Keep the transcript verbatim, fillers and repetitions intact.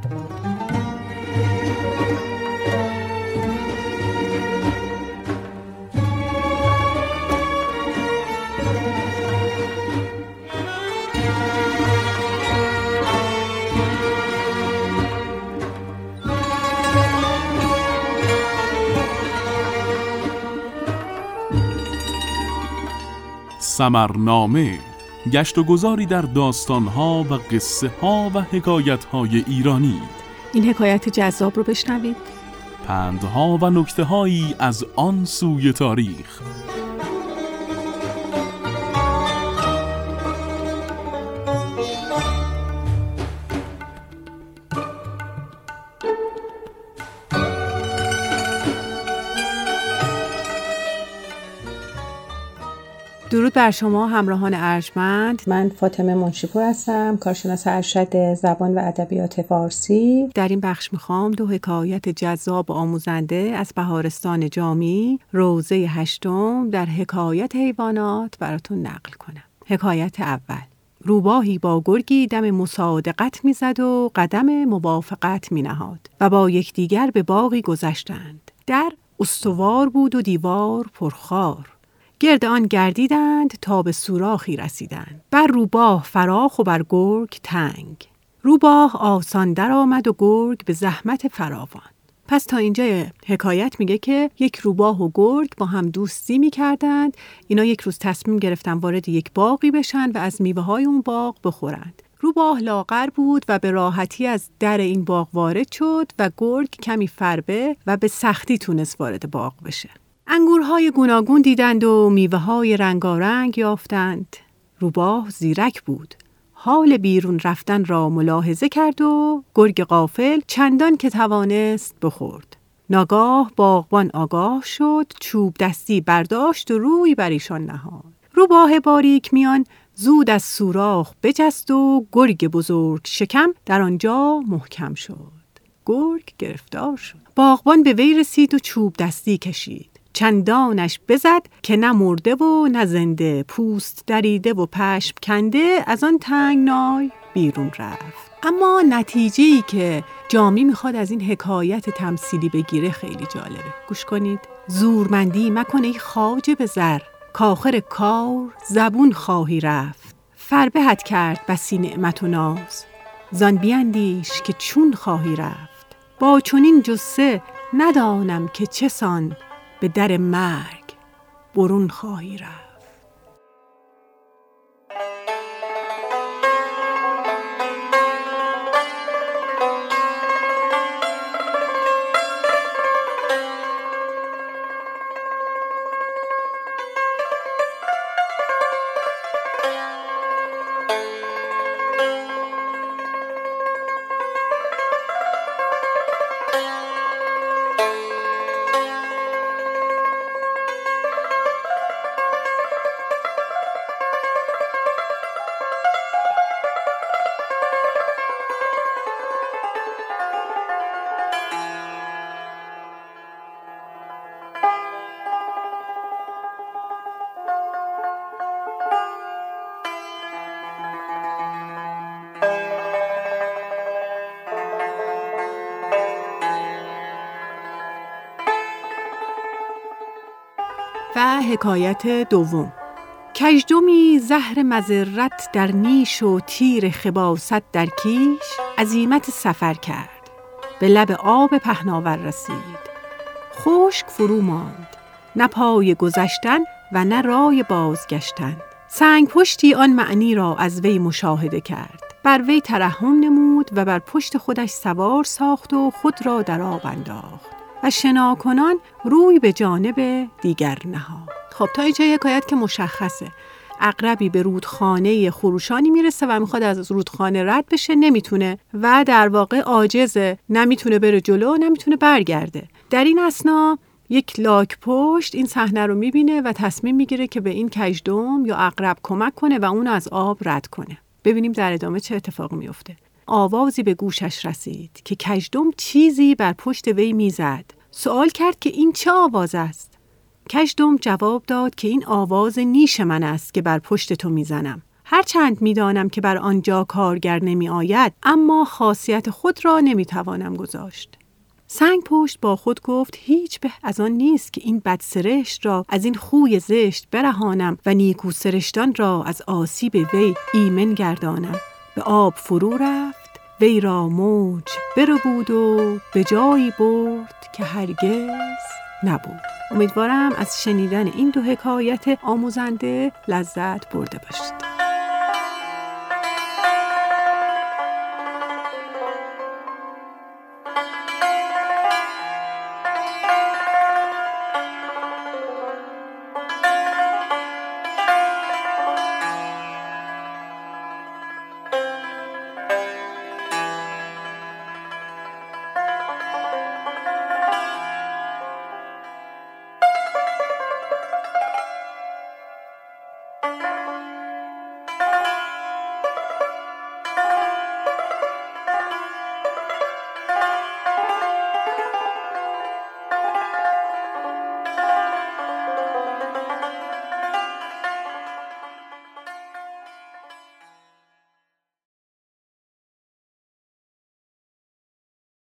ثمرنامه، گشت و گذاری در داستان‌ها و قصه‌ها و حکایت‌های ایرانی. این حکایت جذاب رو بشنوید. پندها و نکته‌هایی از آن سوی تاریخ. درود بر شما همراهان ارجمند. من فاطمه منشی‌پور هستم، کارشناس ارشد زبان و ادبیات فارسی. در این بخش میخوام دو حکایت جذاب و آموزنده از بهارستان جامی، روضه هشتم در حکایت حیوانات براتون نقل کنم. حکایت اول: روباهی با گرگی دم مصادقت میزد و قدم موافقت مینهاد و با یکدیگر به باغی گذشتند. در استوار بود و دیوار پرخار. گرد آن گردیدند تا به سوراخی رسیدند. بر روباه فراخ و بر گرگ تنگ. روباه آسان در آمد و گرگ به زحمت فراوان. پس تا اینجا حکایت میگه که یک روباه و گرگ با هم دوستی میکردند. اینا یک روز تصمیم گرفتن وارد یک باغی بشن و از میوه های اون باغ بخورند. روباه لاغر بود و به راحتی از در این باغ وارد شد و گرگ کمی فربه و به سختی تونست وارد باغ بشه. انگورهای گوناگون دیدند و میوه‌های رنگارنگ یافتند. روباه زیرک بود. حال بیرون رفتن را ملاحظه کرد و گرگ غافل چندان که توانست بخورد. ناگاه باغبان آگاه شد، چوب دستی برداشت و روی بر ایشان نهاد. روباه باریک میان زود از سوراخ بجست و گرگ بزرگ شکم در آنجا محکم شد. گرگ گرفتار شد. باغبان به وی رسید و چوب دستی کشید. چندانش بزد که نه مرده و نه زنده، پوست دریده و پشم کنده از آن تنگنای بیرون رفت. اما نتیجه‌ای که جامی میخواد از این حکایت تمثیلی بگیره خیلی جالبه. گوش کنید. زورمندی مکن ای خواجه به زر، کاخر کار زبون خواهی رفت. فربهت کرد بسی نعمت و ناز، زان بیندیش که چون خواهی رفت. با چنین جثه ندانم که چه سان، به در مرگ برون خواهی رفت. و حکایت دوم: کژدمی زهر مضرت در نیش و تیر خباثت در کیش، عزیمت سفر کرد. به لب آب پهناور رسید. خشک فرو ماند، نه پای گذشتن و نه رای بازگشتن. سنگ پشتی آن معنی را از وی مشاهده کرد. بر وی ترحم نمود و بر پشت خودش سوار ساخت و خود را در آب انداخت و شناکنان روی به جانب دیگر نهاد. خب تا اینجا حکایت که مشخصه. عقربی به رودخانه خروشانی میرسه و میخواد از رودخانه رد بشه، نمیتونه و در واقع عاجزه، نمیتونه بره جلو، نمیتونه برگرده. در این اثنا یک لاک پشت این صحنه رو میبینه و تصمیم میگیره که به این کژدم یا عقرب کمک کنه و اون از آب رد کنه. ببینیم در ادامه چه اتفاقی میفته. آوازی به گوشش رسید که کژدم چیزی بر پشت وی میزد. سوال کرد که این چه آواز است؟ کژدم جواب داد که این آواز نیش من است که بر پشت تو میزنم. هرچند می‌دانم که بر آنجا کارگر نمی آید، اما خاصیت خود را نمی توانم گذاشت. سنگ پشت با خود گفت هیچ به از آن نیست که این بدسرشت را از این خوی زشت برهانم و نیکو سرشتان را از آسیب وی ایمن گردانم. به آب فرو رفت، وی را موج بربود و به جایی برد که هرگز نبود. امیدوارم از شنیدن این دو حکایت آموزنده لذت برده باشید.